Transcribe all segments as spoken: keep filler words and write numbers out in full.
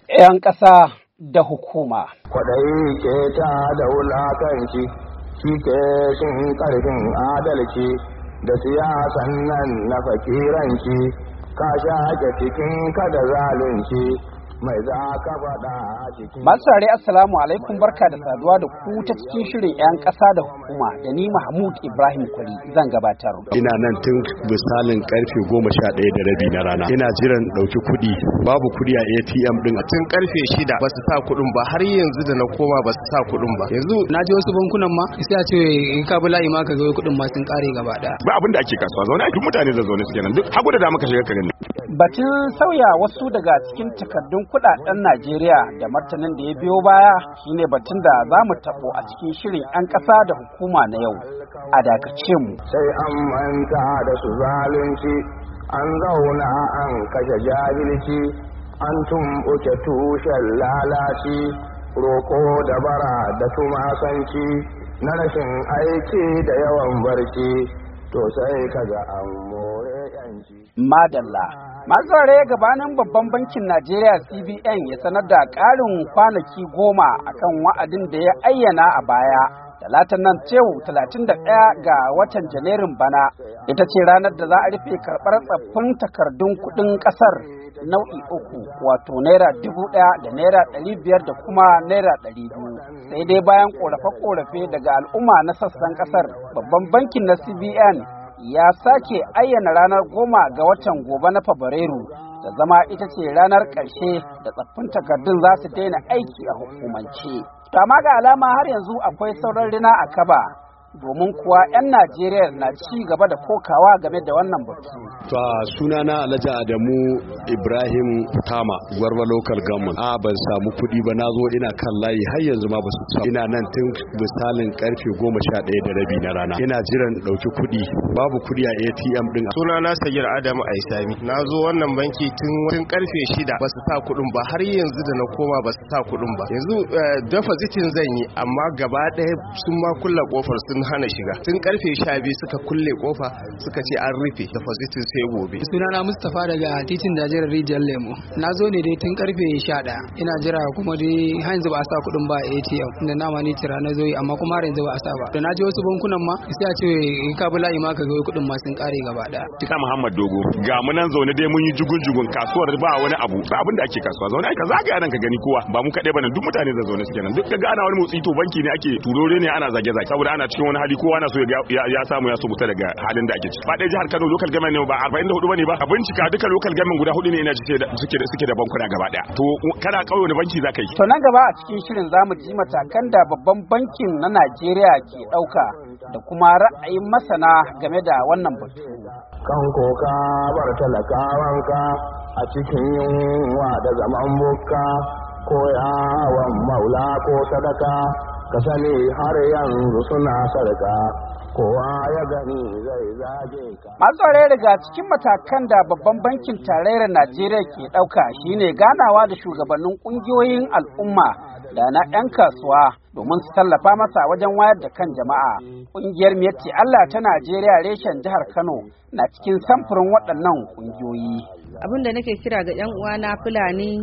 'yan ƙasa da hukuma. Kwaɗayi ke ta da wulakanci, shi ke shin ƙarfin adalci da siyasan nan na fakiranci, ka shaƙe cikin kada zalunci. Mai za ka faɗa a cikin masu tare assalamu alaikum, barka da saduwa da ku ta cikin shirin 'yan ƙasa da hukuma da ni Mahmud Ibrahim Kwari zan gabatar. Ina nan tun misalin karfe goma sha ɗaya da rabi na rana ina jiran ɗauki kuɗi, babu kuɗi a A T M ɗin. Tun karfe shida ba su sa kuɗin ba, har yanzu da na koma ba su sa kuɗin ba. Yanzu na je wasu bankunan ma sai a ce ka bi layi ma ka ga kuɗin ma sun ƙare gaba ɗaya. Ba abin da ake kasuwa zaune ake mutane da zaune suke nan duk hagu da dama ka shiga ka gani. Batun sauya wasu daga cikin takardun kudaden Najeriya da martanin da ya biyo baya shine batun da za mu tabo a cikin shirin 'yan ƙasa da hukuma na yau. A dakace mu. Sai an manta da su zalunci, an zauna an kashe jahilci, an tumɓuke tushen lalaci, roƙo da bara da tumasanci, na rashin aiki da yawan barci, to sai kaga an more 'yanci. Madalla. Masu rare gabanin babban bankin Najeriya C B N ya sanar da ƙarin kwanaki goma akan wa'adin da ya ayyana a baya. Talatan nan cewu talatin da ɗaya ga watan Janairun bana ita ce ranar da za a rufe karɓar tsaffin takardun kuɗin ƙasar nau'i uku, wato naira dubu ɗaya da naira ɗari biyar da kuma naira ɗari biyu. Sai dai bayan ƙorafe-ƙorafe daga al'umma na sassan ƙasar, babban bankin na C B N ya sake ayyana ranar goma ga watan gobe na Fabrairu da zama ita ce ranar ƙarshe da tsaffin takardun za su daina aiki a hukumance. Kama ga alama har yanzu akwai sauran rina a kaba, domin kuwa 'yan Najeriya na ci gaba da kokawa game da wannan batu. To sunana Alhaji Adamu Ibrahim Tama, Gwarba Local Government. A ban samu kuɗi ba, nazo ina kan layi har yanzu ma ba su samu. Ina nan tun misalin karfe goma sha ɗaya da rabi na rana. Ina jiran ɗauki kuɗi, babu kuɗi a A T M ɗin. Sunana Sagir Adamu Aisami. Nazo wannan banki tun tun karfe shida ba su sa kuɗin ba, har yanzu da na koma ba su sa kuɗin ba. Yanzu depositin zan yi, amma gaba ɗaya sun ma kulla kofar sun hana shiga. Tun karfe sha biyu suka kulle kofa suka ce an rufe depositin sai gobe. Sunana Mustapha daga titin Dajiyar Rijiyar Lemo. Na zo ne dai tun karfe sha ɗaya. Ina jira kuma dai har yanzu ba a sa kuɗin ba a A T M. Inda nama ni tira na zo yi, amma kuma har yanzu ba a sa ba. Da na je wasu bankunan ma sai a ce ka bi layi ma ka ga kuɗin ma sun ƙare gaba ɗaya. Tika Muhammad Dogo. Ga mu nan zaune dai mun yi jugun-jugun, kasuwar ba wani abu. Ba abin da ake kasuwa zaune ka zagaya nan ka gani kowa. Ba mu kaɗai ba nan, duk mutane da zaune suke nan. Duk kaga ana wani motsi to banki ne ake turore ne ana zage-zage. Saboda ana cikin wani hali kowa na so ya samu ya so mutu daga halin da ake ciki. Ba ɗaya jihar Kano local government ne ba arba'in da hudu bane ba. A bincika duka local government guda hudu ne ina suke da suke da bankuna gaba daya. To kana kauye wani banki zaka yi? To nan gaba a cikin shirin zamu ji matakan da babban bankin na Najeriya ke ɗauka da kuma ra'ayin masana game da wannan batu. Kan koka bar talakawanka a cikin yunwa da zaman bukka, ko yawon maula ko sadaka, ka sani har yanzu suna sarka, kowa ya gani zai zage ka. Masu tsare daga cikin matakan da babban bankin tarayyar Najeriya ke ɗauka shine ganawa da shugabannin ƙungiyoyin al'umma da na 'yan kasuwa domin su tallafa masa wajen wayar da kan jama'a. Ƙungiyar Miyatti Allah ta Najeriya reshen jihar Kano na cikin samfurin waɗannan ƙungiyoyi. Abin da nake kira ga 'yan uwana Fulani,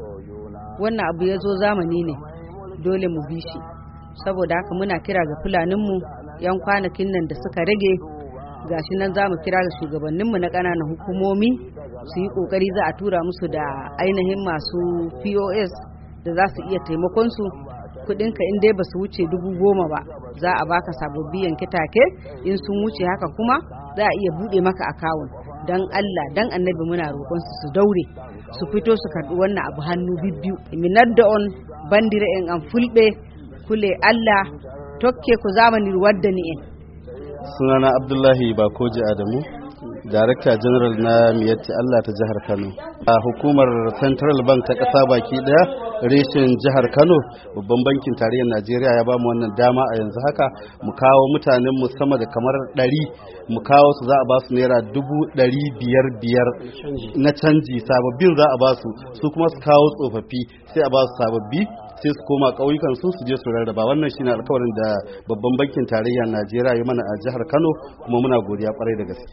wannan abu ya zo zamani ne, dole mu bi shi. Saboda haka muna kira ga Fulaninmu 'yan kwanakin nan da suka rage, gashi nan za mu kira ga shugabanninmu na ƙananan hukumomi su yi ƙoƙari za a tura musu da ainihin masu P O S da za su iya taimakon su. Kuɗinka in dai ba su wuce dubu goma ba, za a baka sababbi yanke take. In sun wuce haka kuma za a iya buɗe maka akawun. Dan Allah dan Annabi muna roƙon su su daure su fito su karɓi wannan abu hannu bibbiyu. Minar da on bandire en an fulɓe kule Allah tokke ku zamani wadda ni en. Sunana Abdullahi Bakoji Adamu, Darakta General na Miyatti Allah ta jihar Kano. A hukumar Central Bank ta ƙasa baki ɗaya reshen jihar Kano, babban bankin tarayyar Najeriya ya bamu wannan dama a yanzu haka mu kawo mutanen mu sama da kamar ɗari, mu kawo su za a ba su naira dubu ɗari biyar biyar na canji, sababbin za a ba su, su kuma su kawo tsofaffi sai a ba su sababbi sai su koma ƙauyukan su su je su rarraba. Wannan shine alƙawarin da babban bankin tarayyar Najeriya ya mana a jihar Kano, kuma muna godiya ƙwarai da gaske.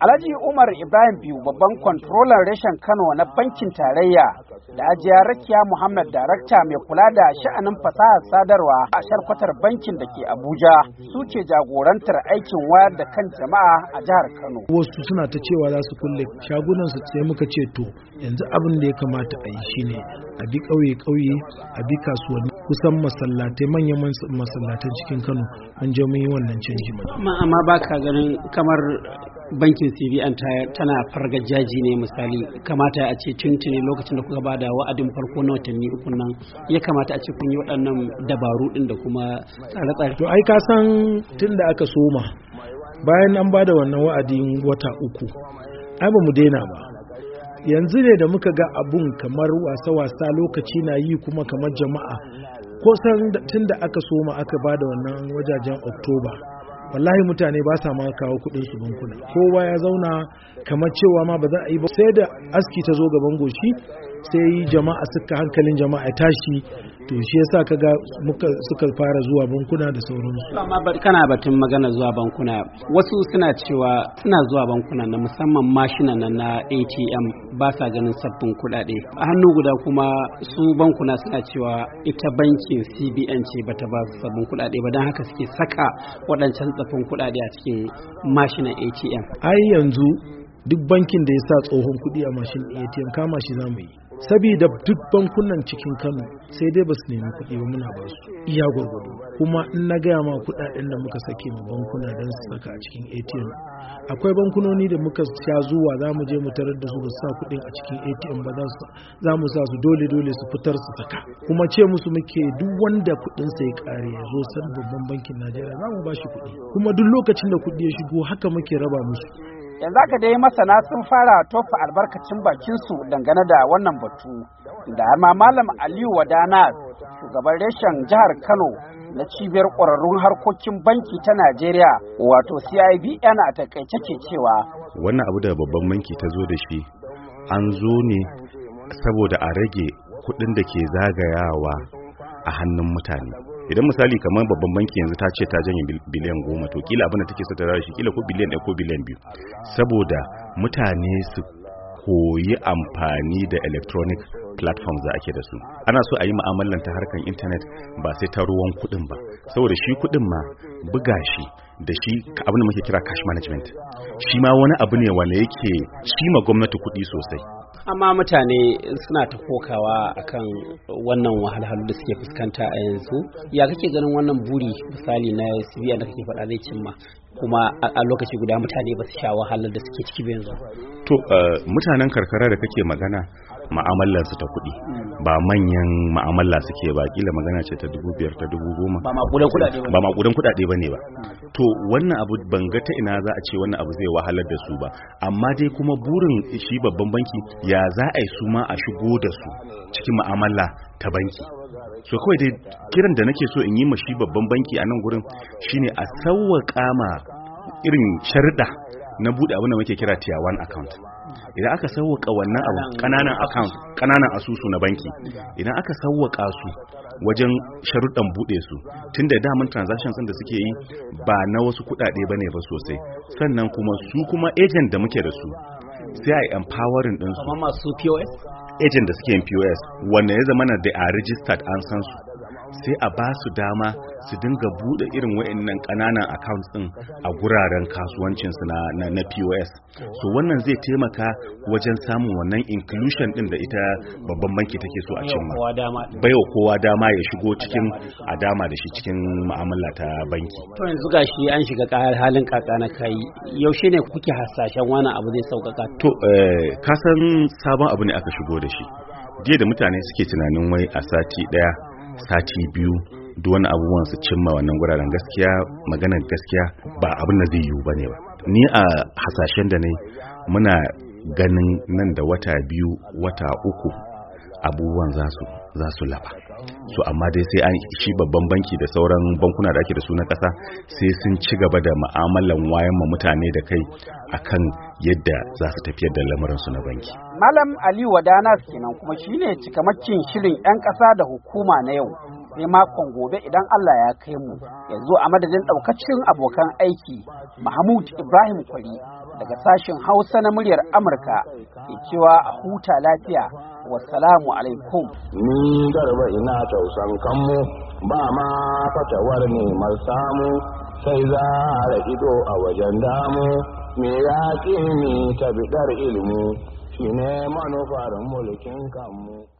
Alhaji Umar Ibrahim Biyu babban kwantrolan reshen Kano na bankin tarayya da Hajiya Rakiya Muhammad darakta mai kula da sha'anin fasahar sadarwa a sharkwatar bankin da ke Abuja suke jagorantar aikin wayar da kan jama'a a jihar Kano. Wasu suna ta cewa za su kulle shagunan su sai muka ce to yanzu abin da ya kamata a yi shine a bi ƙauye-ƙauye a bi kasuwanni kusan masallatai manyan masallatan cikin Kano an je mun yi wannan canji. Amma ba ka ganin kamar bankin C B N tana fargajaji ne misali kamata a ce tuntuni lokacin da kuka ba da wa'adin farko na watanni uku nan ya kamata a ce kun yi waɗannan dabaru ɗin da kuma tsare-tsare. To ai ka san tun da aka soma bayan an ba da wannan wa'adin wata uku ai ba mu daina ba. Yanzu ne da muka ga abun kamar wasa-wasa lokaci na yi kuma kamar jama'a kusan tun da aka soma aka ba da wannan wajajen Oktoba wallahi mutane ba sa ma kawo kudin su bankuna, kowa ya zauna kamar cewa ma ba za a yi ba. Sai da aski ta zo gaban goshi sai jama'a suka hankalin jama'a ya tashi, to shi yasa kaga muka suka fara zuwa bankuna da sauransu. Amma kana batun magana zuwa bankuna, wasu suna cewa suna zuwa bankuna na musamman mashina na na A T M ba sa ganin sabbin kuɗaɗe. A hannu guda kuma su bankuna suna cewa ita bankin C B N ce bata ba su sabbin kuɗaɗe ba, don haka suke saka waɗancan tsaffin kuɗaɗe a cikin mashinan A T M. Ai yanzu duk bankin da ya sa tsohon kuɗi a mashin A T M kama shi za mu yi. Sabida duk bankunan cikin Kano sai dai ba su nemi kuɗi ba, muna ba su iya gwargwado. Kuma in na gaya ma kuɗaɗen da muka sake ma bankuna don su saka a cikin A T M, akwai bankunoni da muka sha zuwa za mu je mu tarar da su ba su sa kuɗin a cikin A T M ba, za mu sa su dole dole su fitar su saka. Kuma ce musu muke duk wanda kuɗin sa ya ƙare ya zo san babban bankin Najeriya za mu ba shi kuɗi. Kuma duk lokacin da kuɗi ya shigo haka muke raba musu. Yanzu haka dai masana sun fara tofa albarkacin bakinsu dangane da wannan batu, da har ma Malam Aliyu Wadana, shugaban reshen jihar Kano na cibiyar ƙwararrun harkokin banki ta Najeriya wato C I B N a takaice ke cewa wannan abu da babban banki ta zo da shi an zo ne saboda a rage kuɗin da ke zagayawa a hannun mutane. Idan misali kamar babban banki yanzu ta ce ta janye biliyan goma, to kila abin da take so ta rashi kila ko biliyan ɗaya ko biliyan biyu, saboda mutane su koyi amfani da electronic platforms da ake da su. Ana so a yi mu'amalan ta harkar intanet ba sai ta ruwan kuɗin ba, saboda shi kuɗin ma buga shi da shi abin da muke kira cash management, shi ma wani abu ne wanda yake shi ma gwamnati kuɗi sosai. Amma mutane suna ta kokawa akan wannan wahalhalu da suke fuskanta a yanzu. Ya kake ganin wannan buri misali na C B N da kake faɗa zai cimma, kuma a lokaci guda mutane ba su sha wahalar da suke ciki yanzu? To mutanen karkara da kake magana ma'amalar su ta kuɗi ba manyan ma'amala suke ba, kila magana ce ta dubu biyar ta dubu goma, ba maƙudan kuɗaɗe ba maƙudan kuɗaɗe bane ba. To wannan abu ban ga ta ina za a ce wannan abu zai wahalar da su ba, amma dai kuma burin shi babban banki ya za a yi su ma a shigo da su cikin ma'amala ta banki. So kawai dai kiran da nake so in yi ma shi babban banki a nan gurin shine a sauwaƙa ma irin sharuɗa na buɗe abin da muke kira tier one account. Idan aka sauwaka wannan abu kananan account kananan asusu na banki, idan aka sauwaka su wajen sharuɗan buɗe su, tunda daman transactions ɗin da suke yi ba na wasu kuɗaɗe bane ba sosai, sannan kuma su kuma agent da muke da su sai a yi empowering ɗinsu, kamar masu P O S agent da suke yin P O S wanda ya zama na da a registered an san su, sai a ba su dama su dinga bude irin wayannan kananan accounts din a guraren kasuwancin su na, na na P O S. So wannan zai taimaka wajen samun wannan inclusion din da ita babban banki take so a cimma, baiwa kowa dama ya shigo cikin a dama da shi cikin mu'amala ta banki. To yanzu gashi an shiga halin kaka na kai, yaushe ne kuke hasashen wannan abu zai sauƙaƙa? To eh ka san sabon abu ne aka shigo da shi, jiya da mutane suke tunanin wai a sati daya sati biyu duk wani abubuwan su cimma wannan guraren, gaskiya maganar gaskiya ba abin da zai yiwu bane ba. Ni a hasashen da ne muna ganin nan da wata biyu wata uku abubuwan za su za su laba. So amma dai sai an shi babban banki da sauran bankuna da ake da su na ƙasa sai sun ci gaba da mu'amalan wayan ma mutane da kai akan yadda za su tafiyar da lamarin su na banki. Malam Ali Wadana kenan, kuma shine cikamakin shirin 'yan ƙasa da hukuma na yau. Sai makon gobe idan Allah ya kai mu. Yanzu a madadin ɗaukacin abokan aiki, Mahmud Ibrahim Kwari daga sashen Hausa na muryar Amurka ke cewa a huta lafiya. Wassalamu alaikum. Ni Garba ina tausan kanmu ba ma fatawar neman samu sai za a ido a wajen damu me ya ƙi ni ta biɗar ilimi shine manufar mulkin kanmu.